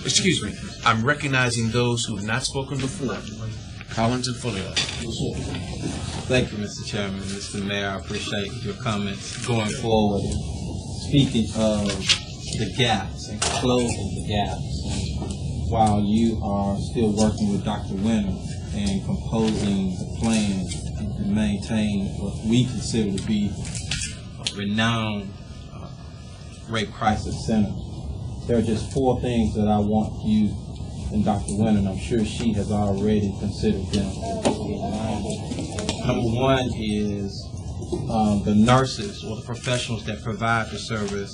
excuse me, I'm recognizing those who have not spoken before. Collins and Fuller. Thank you, Mr. Chairman, Mr. Mayor. I appreciate your comments going forward. Speaking of the gaps and closing the gaps, and while you are still working with Dr. Winter and composing the plan to maintain what we consider to be a renowned rape crisis center, there are just 4 things that I want you and Dr. Winter, and I'm sure she has already considered them. Number 1 is the nurses or the professionals that provide the service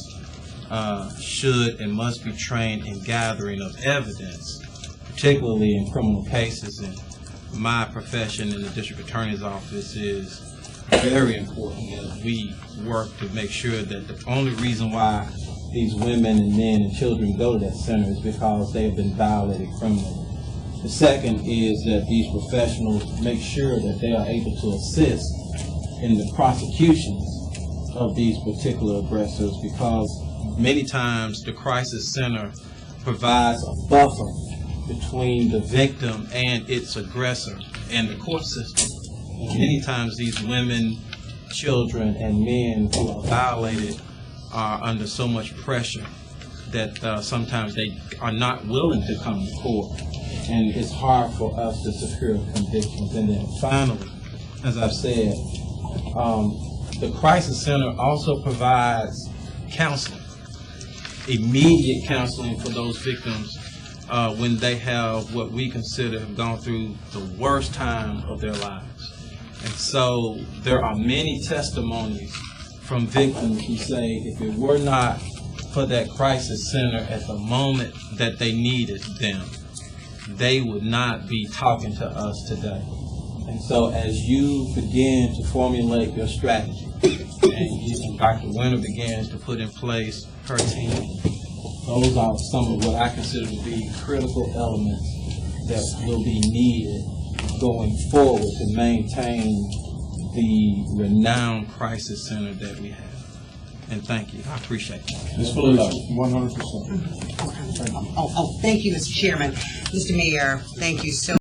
should and must be trained in gathering of evidence, particularly in criminal cases. And my profession in the district attorney's office is very important as we work to make sure that the only reason why these women and men and children go to that center is because they have been violated criminally. The second is that these professionals make sure that they are able to assist in the prosecutions of these particular aggressors, because many times the crisis center provides a buffer between the victim and its aggressor and the court system. Many times these women, children, and men who are violated are under so much pressure that sometimes they are not willing to come to court, and it's hard for us to secure convictions. And then finally, as I've said, the Crisis Center also provides counseling, immediate counseling for those victims when they have what we consider have gone through the worst time of their lives. And so there are many testimonies from victims who say if it were not for that crisis center at the moment that they needed them, they would not be talking to us today. And so as you begin to formulate your strategy and Dr. Winter begins to put in place her team, those are some of what I consider to be critical elements that will be needed going forward to maintain the renowned crisis center that we have. And thank you. I appreciate it. Ms. Fuller, 100%. Thank you, Mr. Chairman. Mr. Mayor, thank you so